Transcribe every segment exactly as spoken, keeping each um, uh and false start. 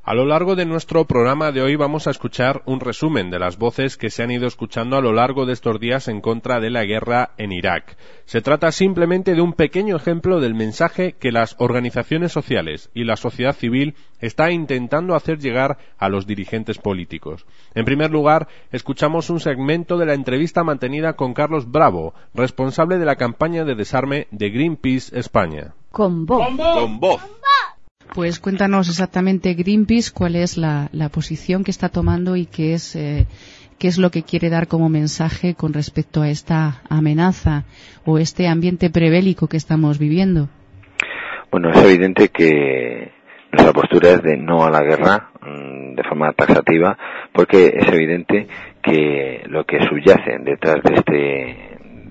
A lo largo de nuestro programa de hoy vamos a escuchar un resumen de las voces que se han ido escuchando a lo largo de estos días en contra de la guerra en Irak. Se trata simplemente de un pequeño ejemplo del mensaje que las organizaciones sociales y la sociedad civil está intentando hacer llegar a los dirigentes políticos. En primer lugar, escuchamos un segmento de la entrevista mantenida con Carlos Bravo, responsable de la campaña de desarme de Greenpeace España. Con voz. Con voz. Con voz. Pues cuéntanos exactamente Greenpeace, cuál es la, la posición que está tomando y qué es, eh, qué es lo que quiere dar como mensaje con respecto a esta amenaza o este ambiente prebélico que estamos viviendo. Bueno, es evidente que nuestra postura es de no a la guerra de forma taxativa, porque es evidente que lo que subyace detrás de este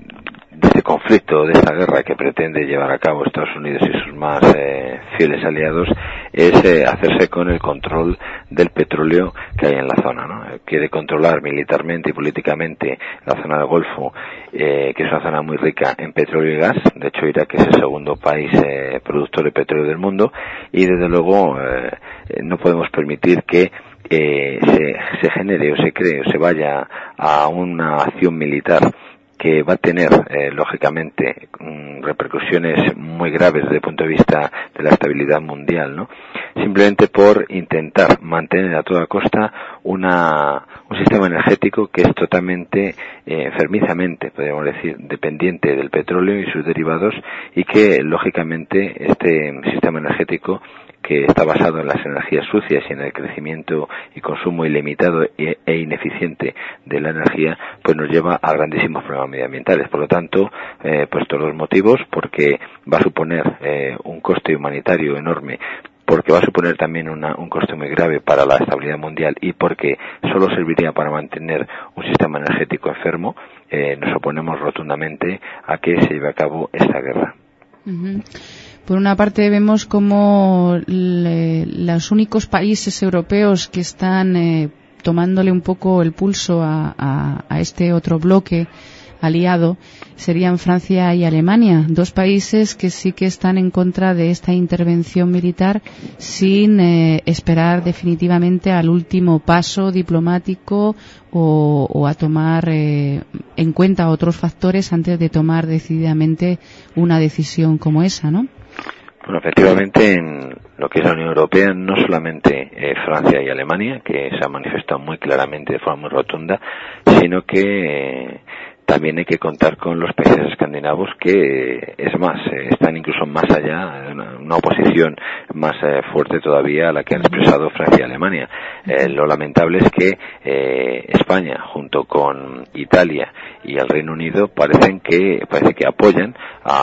de este conflicto, de esta guerra que pretende llevar a cabo Estados Unidos y sus más eh, fieles aliados es eh, hacerse con el control del petróleo que hay en la zona, ¿no? Quiere controlar militarmente y políticamente la zona del Golfo, eh, que es una zona muy rica en petróleo y gas. De hecho, Irak es el segundo país eh, productor de petróleo del mundo y desde luego eh, no podemos permitir que eh, se, se genere o se cree o se vaya a una acción militar que va a tener, eh, lógicamente, um, repercusiones muy graves desde el punto de vista de la estabilidad mundial, ¿no? Simplemente por intentar mantener a toda costa una, un sistema energético que es totalmente, eh, enfermizamente, podríamos decir, dependiente del petróleo y sus derivados y que, lógicamente, este sistema energético que está basado en las energías sucias y en el crecimiento y consumo ilimitado e, e ineficiente de la energía, pues nos lleva a grandísimos problemas medioambientales. Por lo tanto, eh, pues todos los motivos, porque va a suponer eh, un coste humanitario enorme, porque va a suponer también una, un coste muy grave para la estabilidad mundial y porque solo serviría para mantener un sistema energético enfermo, eh, nos oponemos rotundamente a que se lleve a cabo esta guerra. Uh-huh. Por una parte vemos como le, los únicos países europeos que están eh, tomándole un poco el pulso a, a, a este otro bloque aliado serían Francia y Alemania, dos países que sí que están en contra de esta intervención militar sin eh, esperar definitivamente al último paso diplomático o, o a tomar eh, en cuenta otros factores antes de tomar decididamente una decisión como esa, ¿no? Bueno, efectivamente, en lo que es la Unión Europea, no solamente eh, Francia y Alemania, que se han manifestado muy claramente de forma muy rotunda, sino que eh, también hay que contar con los países escandinavos que, es más, eh, están incluso más allá, una, una oposición más eh, fuerte todavía a la que han expresado Francia y Alemania. Eh, lo lamentable es que eh, España, junto con Italia y el Reino Unido, parecen que parece que apoyan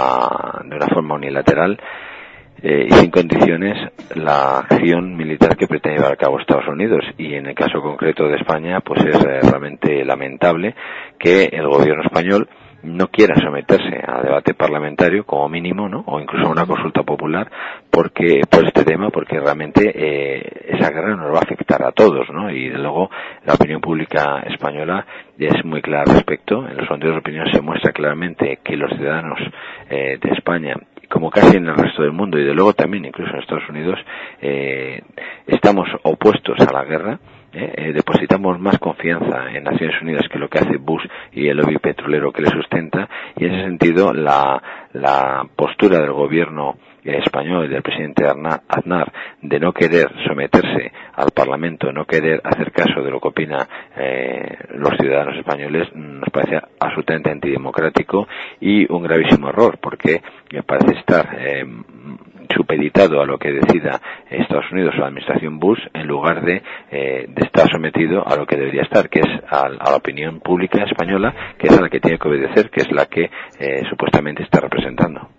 a, de una forma unilateral Eh, y sin condiciones la acción militar que pretende llevar a cabo Estados Unidos, y en el caso concreto de España pues es eh, realmente lamentable que el gobierno español no quiera someterse a debate parlamentario como mínimo, ¿no? O incluso a una consulta popular porque por este tema, porque realmente eh, esa guerra nos va a afectar a todos, ¿no? Y de luego la opinión pública española es muy clara al respecto. En los sondeos de opinión se muestra claramente que los ciudadanos eh, de España, como casi en el resto del mundo y de luego también incluso en Estados Unidos, eh, estamos opuestos a la guerra. Eh, eh, depositamos más confianza en Naciones Unidas que lo que hace Bush y el lobby petrolero que le sustenta, y en ese sentido la, la postura del gobierno español y del presidente Aznar de no querer someterse al Parlamento, no querer hacer caso de lo que opinan eh, los ciudadanos españoles, nos parece absolutamente antidemocrático y un gravísimo error, porque parece estar eh, supeditado a lo que decida Estados Unidos o la administración Bush en lugar de, eh, de estar sometido a lo que debería estar, que es a, a la opinión pública española, que es a la que tiene que obedecer, que es la que eh, supuestamente está representando.